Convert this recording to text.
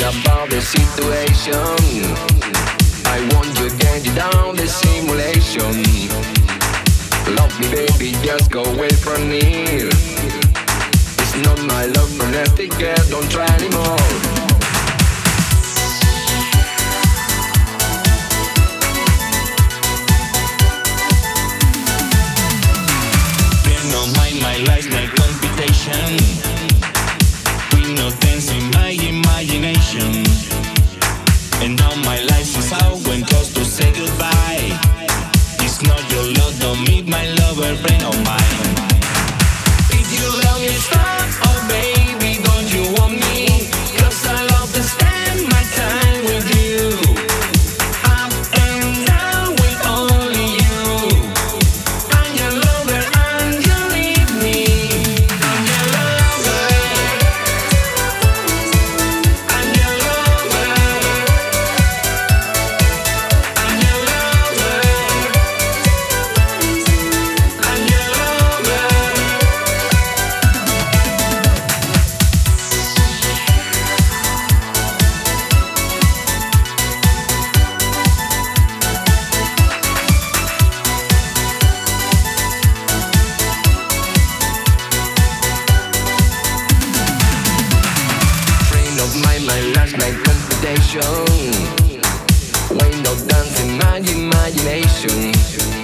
about the situation. I want you to get it down the simulation. Love me baby, just go away from here. It's not my love for nothing, girl, don't try anymore. My life's like computation. We no dance in my imagination. And now my life is out when close to say goodbye. It's not your love, don't meet my lover, friend of mine. If you love me, stop, oh baby, don't you want me? 'Cause I love to spend my time with you. Up and down with only you. I'm your lover, I'm your leave me. I'm your lover. I'm your lover. I'm your lover. I'm your lover. Friend of mine, my last night computation. Why not dance in my imagination?